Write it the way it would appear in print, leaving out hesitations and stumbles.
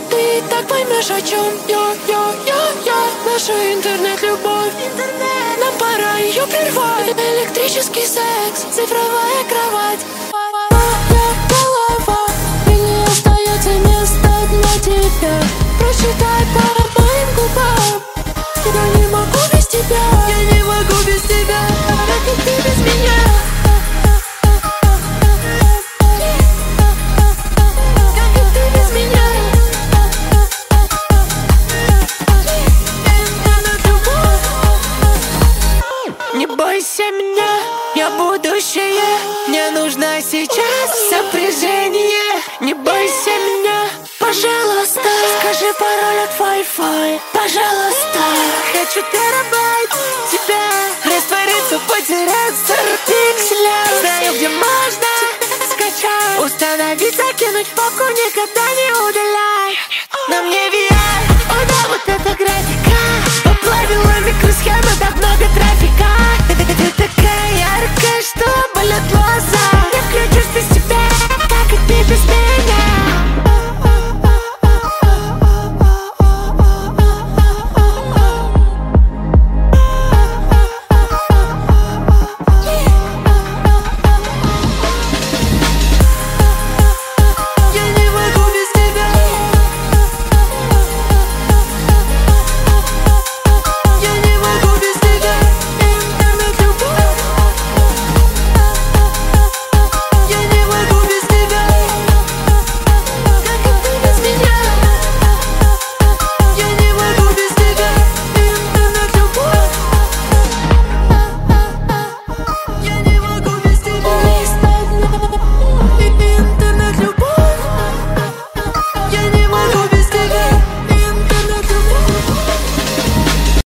Ты и так поймешь, о чем я. Наша интернет-любовь. Нам пора ее прервать. Электрический секс, цифровая кровать. Моя голова, и не остается места для тебя. Прочитай по моим губам. Я не могу без тебя. Я не могу без тебя. Как и ты без меня. Не бойся меня, я будущее. Мне нужно сейчас сопряжение. Не бойся меня, пожалуйста. Скажи пароль от Wi-Fi, пожалуйста. Хочу терабайт тебя. Раствориться, потеряться в пикселях. Знаю, где можно скачать, установить, закинуть в папку, никогда не удаляй.